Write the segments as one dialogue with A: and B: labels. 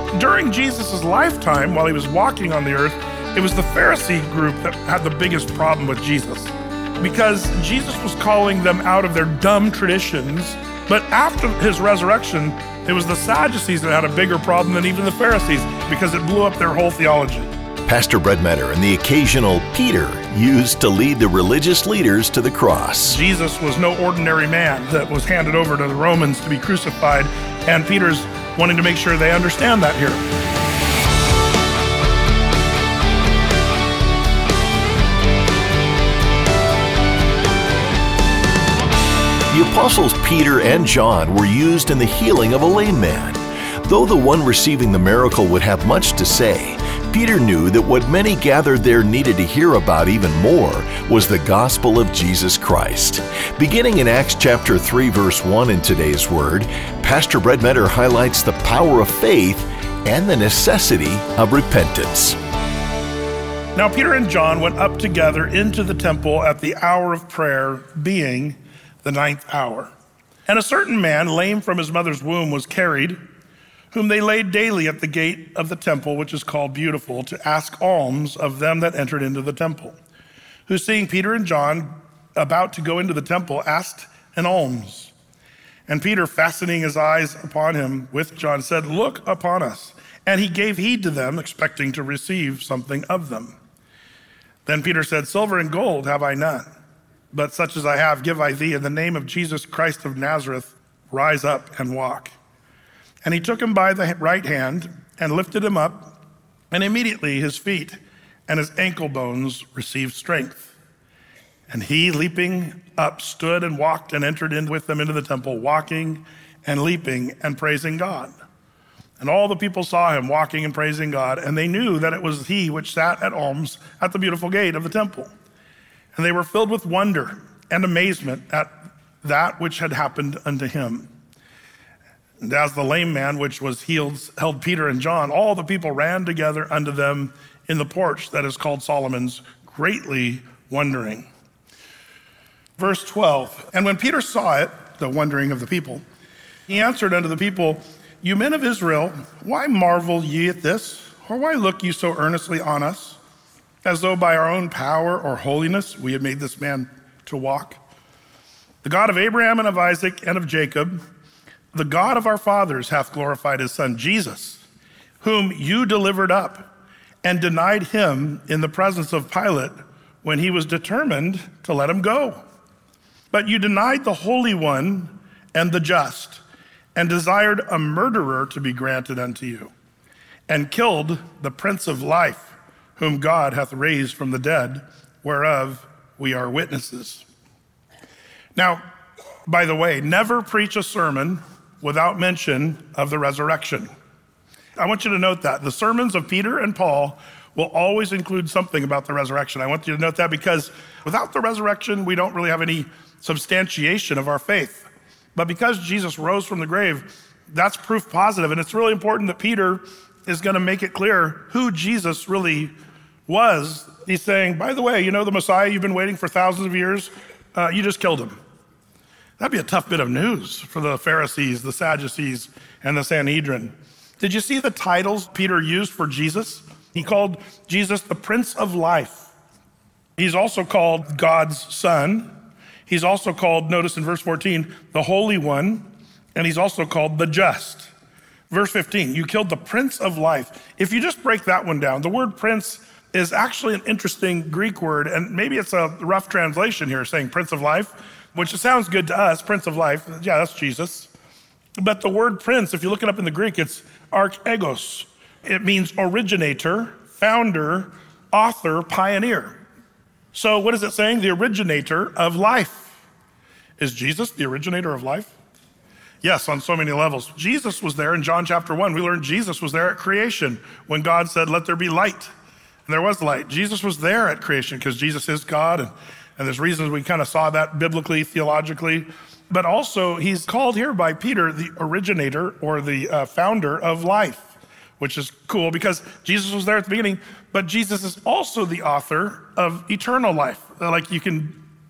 A: During Jesus' lifetime, while he was walking on the earth, it was the Pharisee group that had the biggest problem with Jesus, because Jesus was calling them out of their dumb traditions. But after his resurrection, it was the Sadducees that had a bigger problem than even the Pharisees, because it blew up their whole theology.
B: Pastor Brett Metter and the occasional Peter used to lead the religious leaders to the cross.
A: Jesus was no ordinary man that was handed over to the Romans to be crucified, and Peter's wanting to make sure they understand that here.
B: The apostles Peter and John were used in the healing of a lame man. Though the one receiving the miracle would have much to say, Peter knew that what many gathered there needed to hear about even more was the gospel of Jesus Christ. Beginning in Acts chapter 3, verse 1 in today's word, Pastor Brett Metter highlights the power of faith and the necessity of repentance.
A: Now Peter and John went up together into the temple at the hour of prayer, being the 9th hour. And a certain man, lame from his mother's womb, was carried, whom they laid daily at the gate of the temple, which is called Beautiful, to ask alms of them that entered into the temple, who, seeing Peter and John about to go into the temple, asked an alms. And Peter, fastening his eyes upon him with John, said, "Look upon us." And he gave heed to them, expecting to receive something of them. Then Peter said, "Silver and gold have I none, but such as I have give I thee. In the name of Jesus Christ of Nazareth, rise up and walk." And he took him by the right hand and lifted him up, and immediately his feet and his ankle bones received strength. And he, leaping up, stood and walked and entered in with them into the temple, walking and leaping and praising God. And all the people saw him walking and praising God, and they knew that it was he which sat at alms at the beautiful gate of the temple. And they were filled with wonder and amazement at that which had happened unto him. And as the lame man which was healed held Peter and John, all the people ran together unto them in the porch that is called Solomon's, greatly wondering. Verse 12, and when Peter saw it, the wondering of the people, he answered unto the people, "You men of Israel, why marvel ye at this? Or why look ye so earnestly on us, as though by our own power or holiness we had made this man to walk? The God of Abraham and of Isaac and of Jacob, the God of our fathers, hath glorified his son Jesus, whom you delivered up and denied him in the presence of Pilate when he was determined to let him go. But you denied the Holy One and the just, and desired a murderer to be granted unto you, and killed the Prince of Life, whom God hath raised from the dead, whereof we are witnesses." Now, by the way, never preach a sermon without mention of the resurrection. I want you to note that. The sermons of Peter and Paul will always include something about the resurrection. I want you to note that, because without the resurrection, we don't really have any substantiation of our faith. But because Jesus rose from the grave, that's proof positive. And it's really important that Peter is going to make it clear who Jesus really was. He's saying, by the way, you know the Messiah you've been waiting for thousands of years? You just killed him. That'd be a tough bit of news for the Pharisees, the Sadducees, and the Sanhedrin. Did you see the titles Peter used for Jesus? He called Jesus the Prince of Life. He's also called God's Son. He's also called, notice in verse 14, the Holy One, and he's also called the Just. Verse 15, you killed the Prince of Life. If you just break that one down, the word prince is actually an interesting Greek word, and maybe it's a rough translation here saying Prince of Life, which sounds good to us, Prince of Life. Yeah, that's Jesus. But the word prince, if you look it up in the Greek, it's archegos. It means originator, founder, author, pioneer. So what is it saying? The originator of life. Is Jesus the originator of life? Yes, on so many levels. Jesus was there in John chapter 1. We learned Jesus was there at creation when God said, "Let there be light." And there was light. Jesus was there at creation because Jesus is God. And there's reasons we kind of saw that biblically, theologically. But also, he's called here by Peter the originator or the founder of life, which is cool because Jesus was there at the beginning, but Jesus is also the author of eternal life. Like you can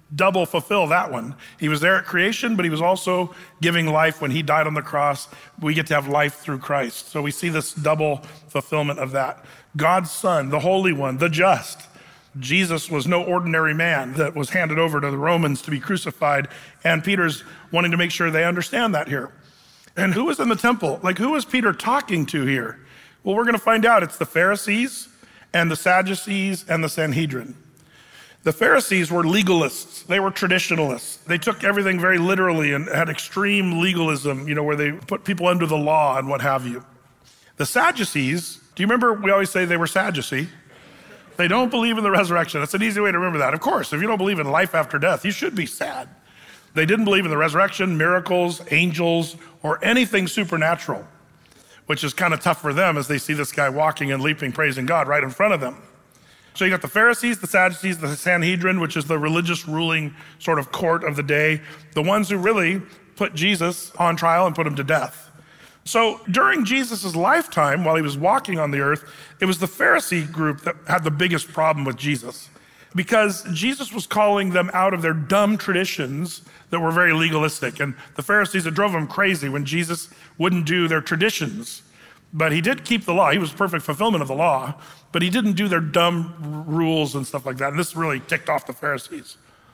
A: double fulfill that one. He was there at creation, but he was also giving life when he died on the cross. We get to have life through Christ. So we see this double fulfillment of that. God's Son, the Holy One, the just. Jesus was no ordinary man that was handed over to the Romans to be crucified. And Peter's wanting to make sure they understand that here. And who was in the temple? Like, who was Peter talking to here? Well, we're going to find out. It's the Pharisees and the Sadducees and the Sanhedrin. The Pharisees were legalists. They were traditionalists. They took everything very literally and had extreme legalism, where they put people under the law and what have you. The Sadducees, do you remember we always say they were Sadducee? They don't believe in the resurrection. That's an easy way to remember that. Of course, if you don't believe in life after death, you should be sad. They didn't believe in the resurrection, miracles, angels, or anything supernatural, which is kind of tough for them as they see this guy walking and leaping, praising God right in front of them. So you got the Pharisees, the Sadducees, the Sanhedrin, which is the religious ruling sort of court of the day, the ones who really put Jesus on trial and put him to death. So during Jesus' lifetime, while he was walking on the earth, it was the Pharisee group that had the biggest problem with Jesus, because Jesus was calling them out of their dumb traditions that were very legalistic. And the Pharisees, it drove them crazy when Jesus wouldn't do their traditions. But he did keep the law. He was perfect fulfillment of the law, but he didn't do their dumb rules and stuff like that. And this really ticked off the Pharisees.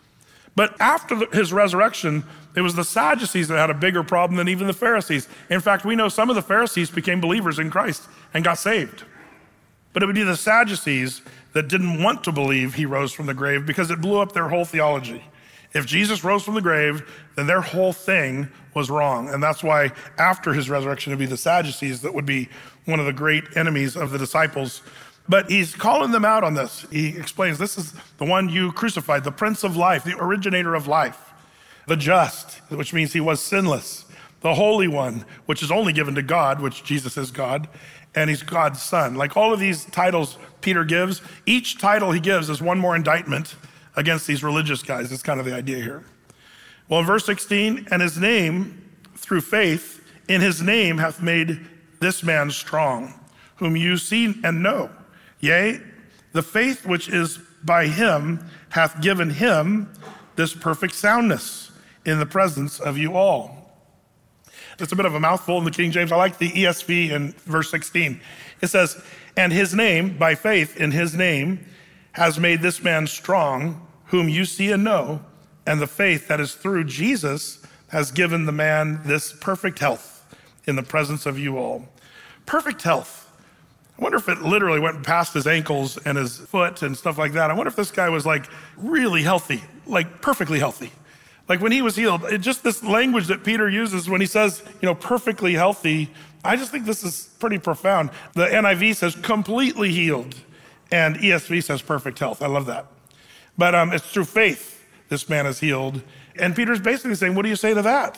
A: But after his resurrection, it was the Sadducees that had a bigger problem than even the Pharisees. In fact, we know some of the Pharisees became believers in Christ and got saved. But it would be the Sadducees that didn't want to believe he rose from the grave because it blew up their whole theology. If Jesus rose from the grave, then their whole thing was wrong. And that's why after his resurrection, it'd be the Sadducees that would be one of the great enemies of the disciples. But he's calling them out on this. He explains, this is the one you crucified, the Prince of Life, the originator of life, the just, which means he was sinless, the Holy One, which is only given to God, which Jesus is God, and he's God's Son. Like all of these titles Peter gives, each title he gives is one more indictment against these religious guys. That's kind of the idea here. Well, in verse 16, and his name, through faith, in his name hath made this man strong, whom you see and know. Yea, the faith which is by him hath given him this perfect soundness in the presence of you all. It's a bit of a mouthful in the King James. I like the ESV in verse 16. It says, and his name, by faith in his name, has made this man strong, whom you see and know, and the faith that is through Jesus has given the man this perfect health in the presence of you all. Perfect health. I wonder if it literally went past his ankles and his foot and stuff like that. I wonder if this guy was like really healthy, like perfectly healthy. Like when he was healed, just this language that Peter uses when he says, perfectly healthy, I just think this is pretty profound. The NIV says completely healed, and ESV says perfect health. I love that. But it's through faith this man is healed. And Peter's basically saying, what do you say to that?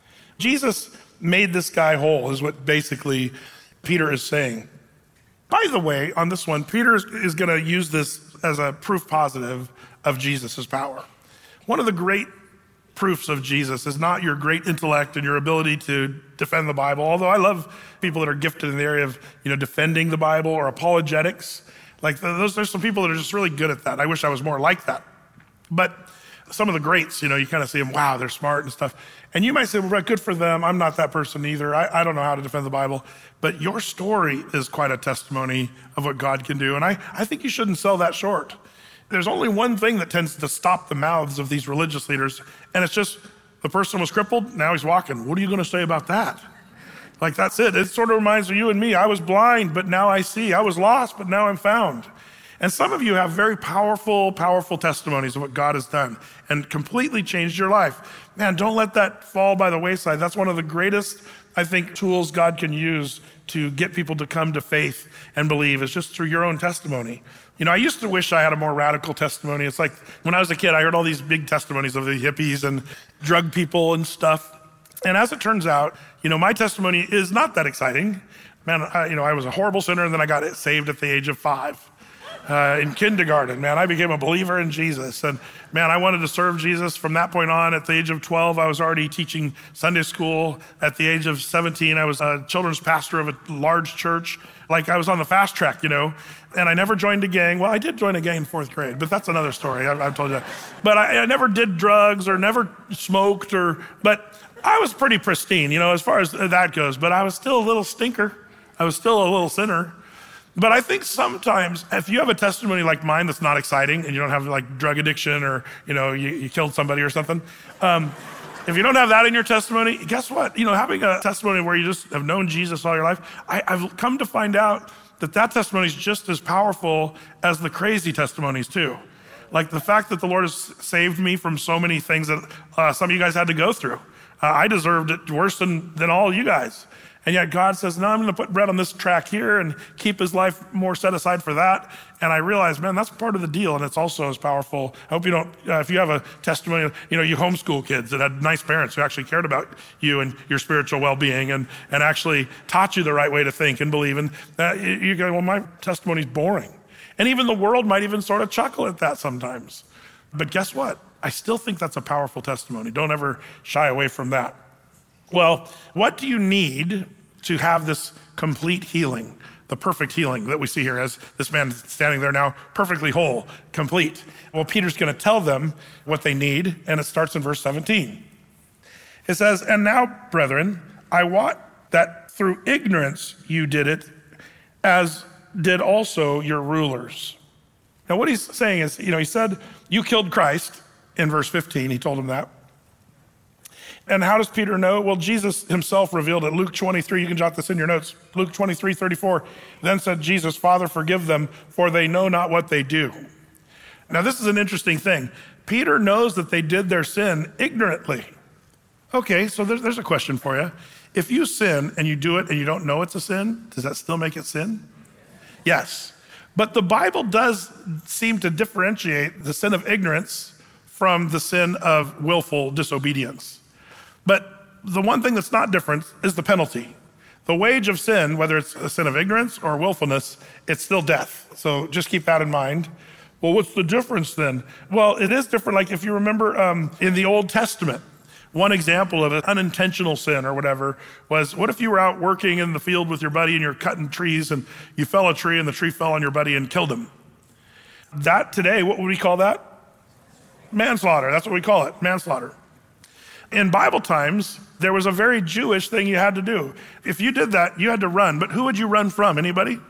A: Jesus made this guy whole, is what basically Peter is saying. By the way, on this one, Peter is going to use this as a proof positive of Jesus' power. One of the great proofs of Jesus is not your great intellect and your ability to defend the Bible, although I love people that are gifted in the area of defending the Bible or apologetics. Like there's some people that are just really good at that. I wish I was more like that. But some of the greats, you kind of see them, wow, they're smart and stuff. And you might say, well, good for them. I'm not that person either. I don't know how to defend the Bible. But your story is quite a testimony of what God can do. And I think you shouldn't sell that short. There's only one thing that tends to stop the mouths of these religious leaders, and it's just the person was crippled, now he's walking. What are you going to say about that? Like, that's it. It sort of reminds you and me. I was blind, but now I see. I was lost, but now I'm found. And some of you have very powerful, powerful testimonies of what God has done and completely changed your life. Man, don't let that fall by the wayside. That's one of the greatest, I think, tools God can use to get people to come to faith and believe is just through your own testimony. I used to wish I had a more radical testimony. It's like when I was a kid, I heard all these big testimonies of the hippies and drug people and stuff. And as it turns out, my testimony is not that exciting. Man, I was a horrible sinner, and then I got saved at the age of 5. in kindergarten, man, I became a believer in Jesus. And man, I wanted to serve Jesus from that point on. At the age of 12, I was already teaching Sunday school. At the age of 17, I was a children's pastor of a large church. Like I was on the fast track, and I never joined a gang. Well, I did join a gang in 4th grade, but that's another story. I've told you that. But I never did drugs or never smoked but I was pretty pristine, as far as that goes, but I was still a little stinker. I was still a little sinner. But I think sometimes if you have a testimony like mine that's not exciting and you don't have like drug addiction or, you killed somebody or something, if you don't have that in your testimony, guess what? Having a testimony where you just have known Jesus all your life, I've come to find out that testimony is just as powerful as the crazy testimonies too. Like the fact that the Lord has saved me from so many things that some of you guys had to go through. I deserved it worse than all you guys. And yet God says, no, I'm going to put Brett on this track here and keep his life more set aside for that. And I realized, man, that's part of the deal. And it's also as powerful. I hope you don't, if you have a testimony, you homeschool kids that had nice parents who actually cared about you and your spiritual well-being and actually taught you the right way to think and believe. And you go, well, my testimony's boring. And even the world might even sort of chuckle at that sometimes. But guess what? I still think that's a powerful testimony. Don't ever shy away from that. Well, what do you need to have this complete healing, the perfect healing that we see here as this man standing there now perfectly whole, complete? Well, Peter's going to tell them what they need, and it starts in verse 17. It says, and now, brethren, I wot that through ignorance you did it, as did also your rulers. Now, what he's saying is, he said, you killed Christ in verse 15. He told them that. And how does Peter know? Well, Jesus himself revealed it. Luke 23, you can jot this in your notes. Luke 23:34, then said Jesus, Father, forgive them, for they know not what they do. Now, this is an interesting thing. Peter knows that they did their sin ignorantly. Okay, so there's a question for you. If you sin and you do it and you don't know it's a sin, does that still make it sin? Yes. But the Bible does seem to differentiate the sin of ignorance from the sin of willful disobedience. But the one thing that's not different is the penalty. The wage of sin, whether it's a sin of ignorance or willfulness, it's still death. So just keep that in mind. Well, what's the difference then? Well, it is different. Like if you remember in the Old Testament, one example of an unintentional sin or whatever was, what if you were out working in the field with your buddy and you're cutting trees and you fell a tree and the tree fell on your buddy and killed him? That today, what would we call that? Manslaughter. That's what we call it, manslaughter. In Bible times, there was a very Jewish thing you had to do. If you did that, you had to run. But who would you run from? Anybody?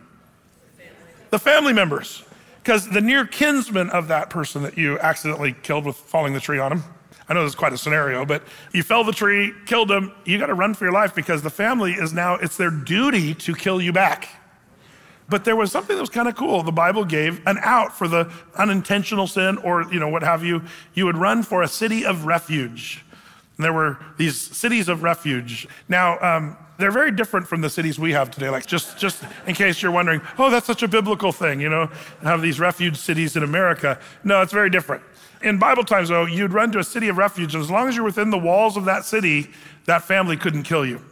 A: The family members. Because the near kinsman of that person that you accidentally killed with falling the tree on him. I know this is quite a scenario, but you fell the tree, killed him, you got to run for your life because the family is now, it's their duty to kill you back. But there was something that was kind of cool. The Bible gave an out for the unintentional sin or, what have you. You would run for a city of refuge. And there were these cities of refuge. Now, they're very different from the cities we have today. Like just in case you're wondering, oh, that's such a biblical thing, have these refuge cities in America. No, it's very different. In Bible times, though, you'd run to a city of refuge, and as long as you're within the walls of that city, that family couldn't kill you.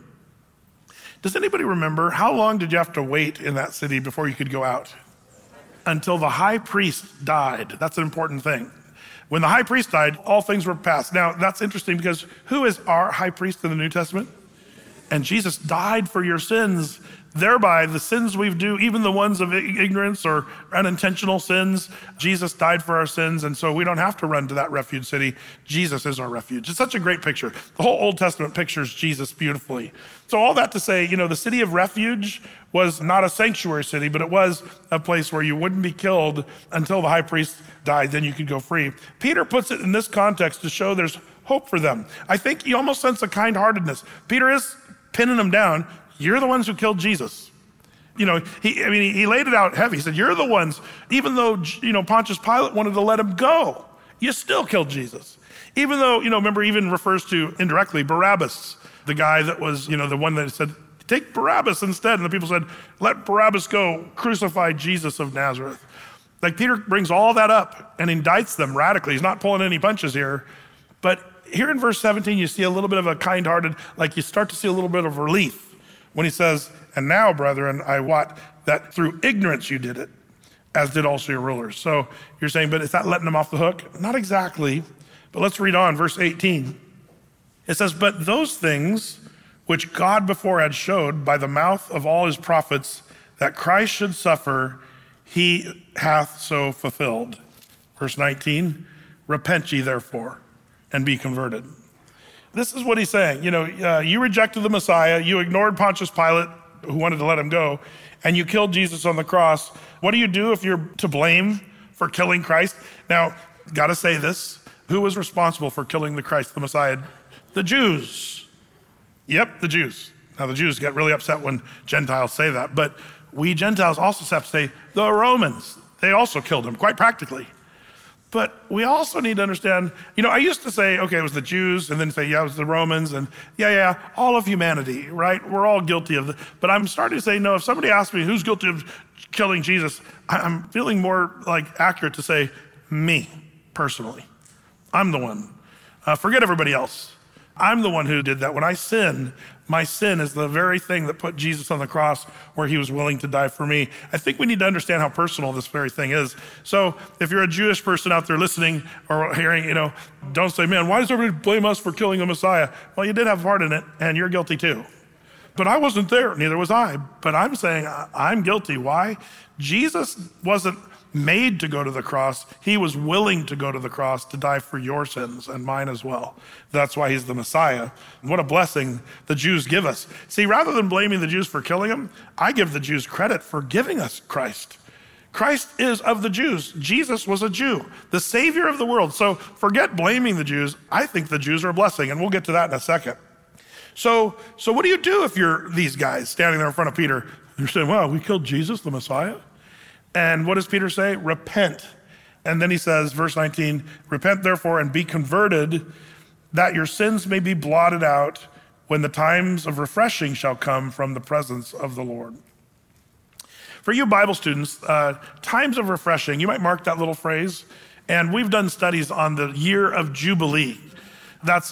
A: Does anybody remember how long did you have to wait in that city before you could go out? Until the high priest died. That's an important thing. When the high priest died, all things were passed. Now, that's interesting because who is our high priest in the New Testament? And Jesus died for your sins. Thereby, the sins we do, even the ones of ignorance or unintentional sins, Jesus died for our sins, and so we don't have to run to that refuge city. Jesus is our refuge. It's such a great picture. The whole Old Testament pictures Jesus beautifully. So all that to say, the city of refuge was not a sanctuary city, but it was a place where you wouldn't be killed until the high priest died, then you could go free. Peter puts it in this context to show there's hope for them. I think you almost sense a kind-heartedness. Peter is pinning them down. You're the ones who killed Jesus. He laid it out heavy. He said, you're the ones, even though, Pontius Pilate wanted to let him go, you still killed Jesus. Even though, remember, even refers to indirectly Barabbas, the guy that was, the one that said, take Barabbas instead. And the people said, let Barabbas go, crucify Jesus of Nazareth. Like Peter brings all that up and indicts them radically. He's not pulling any punches here. But here in verse 17, you see a little bit of a kind-hearted, like you start to see a little bit of relief when he says, and now, brethren, I wot that through ignorance you did it. as did also your rulers. So you're saying, but is that letting them off the hook? Not exactly, but let's read on, verse 18. It says, but those things which God before had showed by the mouth of all his prophets that Christ should suffer, he hath so fulfilled. Verse 19, repent ye therefore and be converted. This is what he's saying. You rejected the Messiah, you ignored Pontius Pilate, who wanted to let him go, and you killed Jesus on the cross. What do you do if you're to blame for killing Christ? Now, gotta say this, who was responsible for killing the Christ, the Messiah? The Jews. Yep, the Jews. Now the Jews get really upset when Gentiles say that, but we Gentiles also have to say the Romans. They also killed him, quite practically. But we also need to understand, I used to say, okay, it was the Jews, and then say, yeah, it was the Romans, and yeah, all of humanity, right? We're all guilty of it. But I'm starting to say, no, if somebody asks me who's guilty of killing Jesus, I'm feeling more accurate to say me, personally. I'm the one. Forget everybody else. I'm the one who did that. When I sin, my sin is the very thing that put Jesus on the cross where he was willing to die for me. I think we need to understand how personal this very thing is. So if you're a Jewish person out there listening or hearing, don't say, man, why does everybody blame us for killing the Messiah? Well, you did have a part in it and you're guilty too. But I wasn't there, neither was I. But I'm saying I'm guilty. Why? Jesus wasn't made to go to the cross. He was willing to go to the cross to die for your sins and mine as well. That's why he's the Messiah. What a blessing the Jews give us. See, rather than blaming the Jews for killing him, I give the Jews credit for giving us Christ. Christ is of the Jews. Jesus was a Jew, the Savior of the world. So forget blaming the Jews. I think the Jews are a blessing, and we'll get to that in a second. So what do you do if you're these guys standing there in front of Peter? You're saying, wow, we killed Jesus, the Messiah? And what does Peter say? Repent. And then he says, verse 19, repent therefore and be converted, that your sins may be blotted out when the times of refreshing shall come from the presence of the Lord. For you Bible students, times of refreshing, you might mark that little phrase. And we've done studies on the year of Jubilee. That's,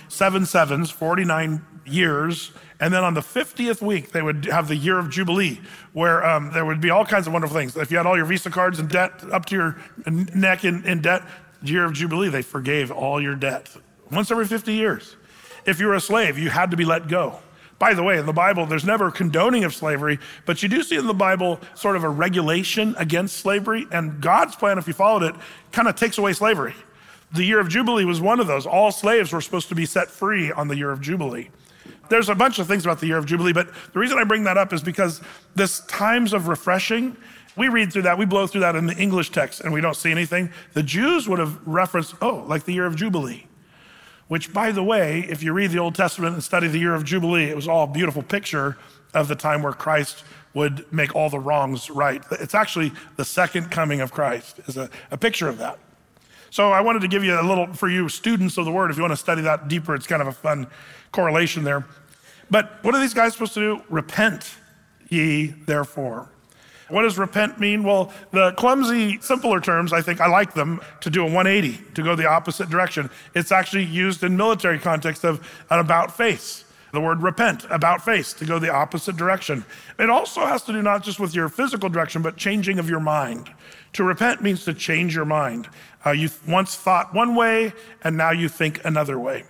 A: 7 sevens, 49 years. And then on the 50th week, they would have the year of Jubilee, where there would be all kinds of wonderful things. If you had all your Visa cards in debt, up to your neck in debt, the year of Jubilee, they forgave all your debt. Once every 50 years. If you were a slave, you had to be let go. By the way, in the Bible, there's never a condoning of slavery, but you do see in the Bible sort of a regulation against slavery, and God's plan, if you followed it, kind of takes away slavery. The year of Jubilee was one of those. All slaves were supposed to be set free on the year of Jubilee. There's a bunch of things about the year of Jubilee, but the reason I bring that up is because this times of refreshing, we read through that, we blow through that in the English text and we don't see anything. The Jews would have referenced, like the year of Jubilee, which by the way, if you read the Old Testament and study the year of Jubilee, it was all a beautiful picture of the time where Christ would make all the wrongs right. It's actually the second coming of Christ is a picture of that. So I wanted to give you a little, for you students of the word, if you want to study that deeper, it's kind of a fun correlation there. But what are these guys supposed to do? Repent ye therefore. What does repent mean? Well, the clumsy, simpler terms, I think I like them, to do a 180, to go the opposite direction. It's actually used in military context of an about face. The word repent, about face, to go the opposite direction. It also has to do not just with your physical direction, but changing of your mind. To repent means to change your mind. You once thought one way, and now you think another way.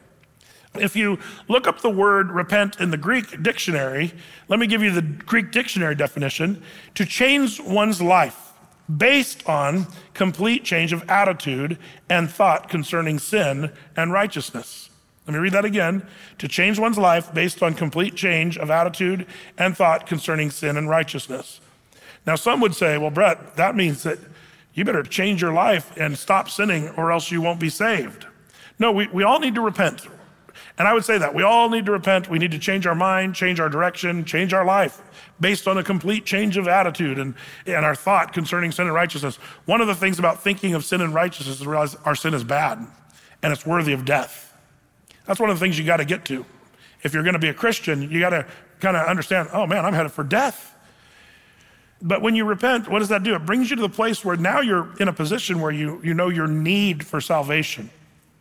A: If you look up the word repent in the Greek dictionary, let me give you the Greek dictionary definition: to change one's life based on complete change of attitude and thought concerning sin and righteousness. Let me read that again. To change one's life based on complete change of attitude and thought concerning sin and righteousness. Now, some would say, well, Brett, that means that you better change your life and stop sinning or else you won't be saved. No, we all need to repent. And I would say that we all need to repent. We need to change our mind, change our direction, change our life based on a complete change of attitude and our thought concerning sin and righteousness. One of the things about thinking of sin and righteousness is to realize our sin is bad and it's worthy of death. That's one of the things you got to get to. If you're going to be a Christian, you got to kind of understand, oh man, I'm headed for death. But when you repent, what does that do? It brings you to the place where now you're in a position where you know your need for salvation.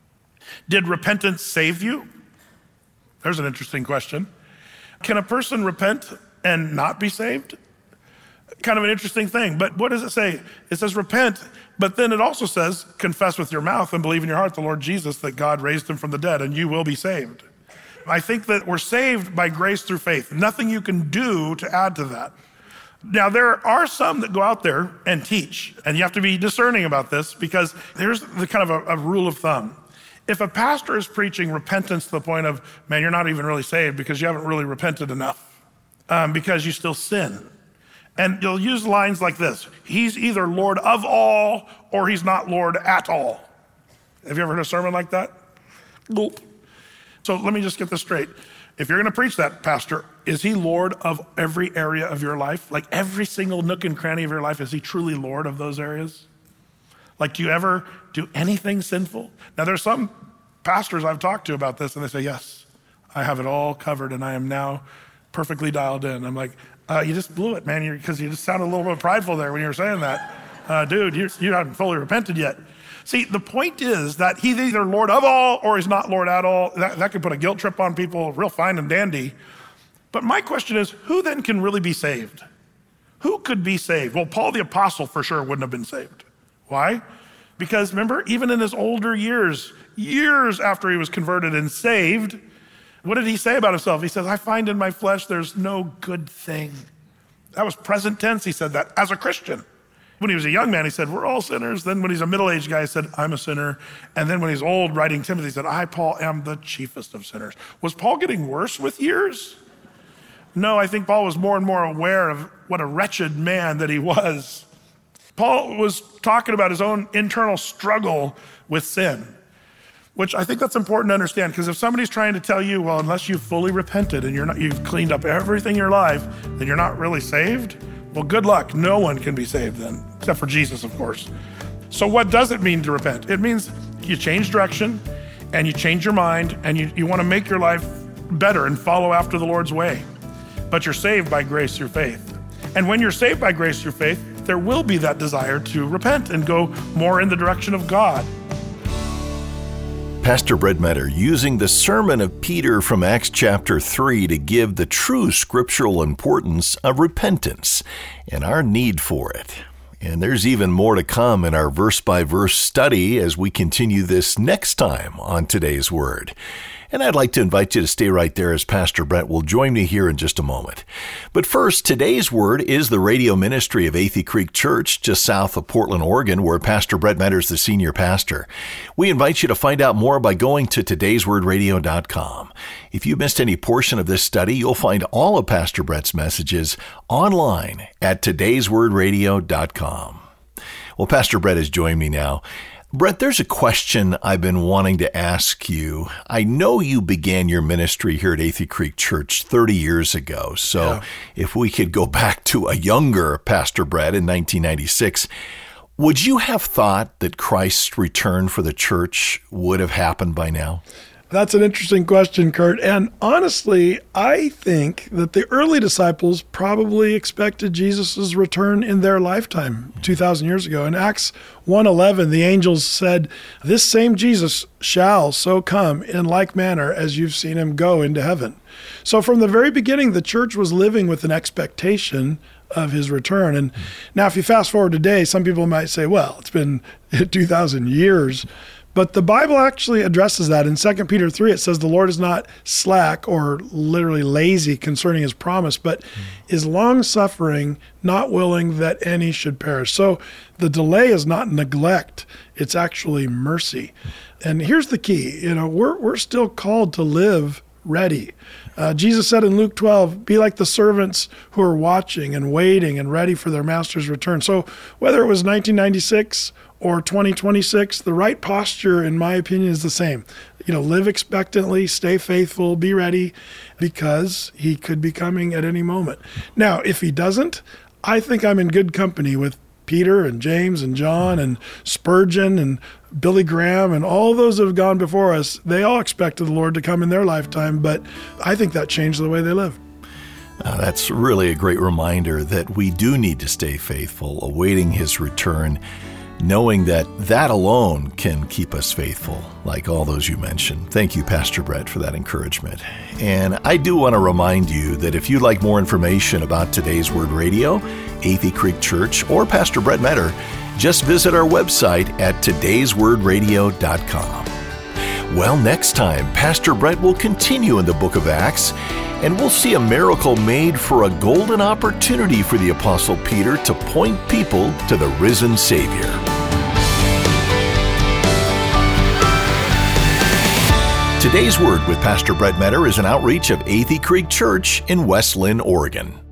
A: Did repentance save you? There's an interesting question. Can a person repent and not be saved? Kind of an interesting thing. But what does it say? It says repent, but then it also says confess with your mouth and believe in your heart the Lord Jesus, that God raised him from the dead, and you will be saved. I think that we're saved by grace through faith. Nothing you can do to add to that. Now, there are some that go out there and teach, and you have to be discerning about this, because there's the kind of a rule of thumb. If a pastor is preaching repentance to the point of, man, you're not even really saved because you haven't really repented enough, because you still sin. And you'll use lines like this: he's either Lord of all or he's not Lord at all. Have you ever heard a sermon like that? Gulp. So let me just get this straight. If you're gonna preach that, pastor, is he Lord of every area of your life? Like every single nook and cranny of your life, is he truly Lord of those areas? Like, do you ever do anything sinful? Now, there's some pastors I've talked to about this, and they say, yes, I have it all covered, and I am now perfectly dialed in. I'm like, you just blew it, man, because you just sounded a little bit prideful there when you were saying that. Dude, you haven't fully repented yet. See, the point is that he's either Lord of all or he's not Lord at all. That could put a guilt trip on people, real fine and dandy. But my question is, who then can really be saved? Who could be saved? Well, Paul the Apostle for sure wouldn't have been saved. Why? Because remember, even in his older years after he was converted and saved, what did he say about himself? He says, I find in my flesh there's no good thing. That was present tense. He said that as a Christian. When he was a young man, he said, we're all sinners. Then when he's a middle-aged guy, he said, I'm a sinner. And then when he's old, writing Timothy, he said, I, Paul, am the chiefest of sinners. Was Paul getting worse with years? No, I think Paul was more and more aware of what a wretched man that he was. Paul was talking about his own internal struggle with sin, which I think that's important to understand, because if somebody's trying to tell you, well, unless you've fully repented and you've cleaned up everything in your life, then you're not really saved. Well, good luck. No one can be saved then, except for Jesus, of course. So what does it mean to repent? It means you change direction and you change your mind and you want to make your life better and follow after the Lord's way. But you're saved by grace through faith. And when you're saved by grace through faith, there will be that desire to repent and go more in the direction of God.
B: Pastor Brett Meador using the sermon of Peter from Acts chapter 3 to give the true scriptural importance of repentance and our need for it. And there's even more to come in our verse-by-verse study as we continue this next time on Today's Word. And I'd like to invite you to stay right there as Pastor Brett will join me here in just a moment. But first, today's word is the radio ministry of Athey Creek Church, just south of Portland, Oregon, where Pastor Brett Meador is the senior pastor. We invite you to find out more by going to todayswordradio.com. If you missed any portion of this study, you'll find all of Pastor Brett's messages online at todayswordradio.com. Well, Pastor Brett has joined me now. Brett, there's a question I've been wanting to ask you. I know you began your ministry here at Athey Creek Church 30 years ago. So If we could go back to a younger Pastor Brett in 1996, would you have thought that Christ's return for the church would have happened by now?
C: That's an interesting question, Kurt. And honestly, I think that the early disciples probably expected Jesus' return in their lifetime 2,000 years ago. In Acts 1:11, the angels said, this same Jesus shall so come in like manner as you've seen him go into heaven. So from the very beginning, the church was living with an expectation of his return. And now if you fast forward today, some people might say, well, it's been 2,000 years. But the Bible actually addresses that. In 2 Peter 3, it says the Lord is not slack or literally lazy concerning his promise, but is long-suffering, not willing that any should perish. So the delay is not neglect. It's actually mercy. And here's the key. We're still called to live ready. Jesus said in Luke 12, be like the servants who are watching and waiting and ready for their master's return. So whether it was 1996 or 2026, the right posture, in my opinion, is the same. Live expectantly, stay faithful, be ready, because he could be coming at any moment. Now, if he doesn't, I think I'm in good company with Peter and James and John and Spurgeon and Billy Graham and all those that have gone before us. They all expected the Lord to come in their lifetime, but I think that changed the way they live.
B: That's really a great reminder that we do need to stay faithful, awaiting his return. knowing that that alone can keep us faithful, like all those you mentioned. Thank you, Pastor Brett, for that encouragement. And I do want to remind you that if you'd like more information about Today's Word Radio, Athey Creek Church, or Pastor Brett Metter, just visit our website at today'swordradio.com. Well, next time, Pastor Brett will continue in the book of Acts, and we'll see a miracle made for a golden opportunity for the Apostle Peter to point people to the risen Savior. Today's Word with Pastor Brett Metter is an outreach of Athey Creek Church in West Linn, Oregon.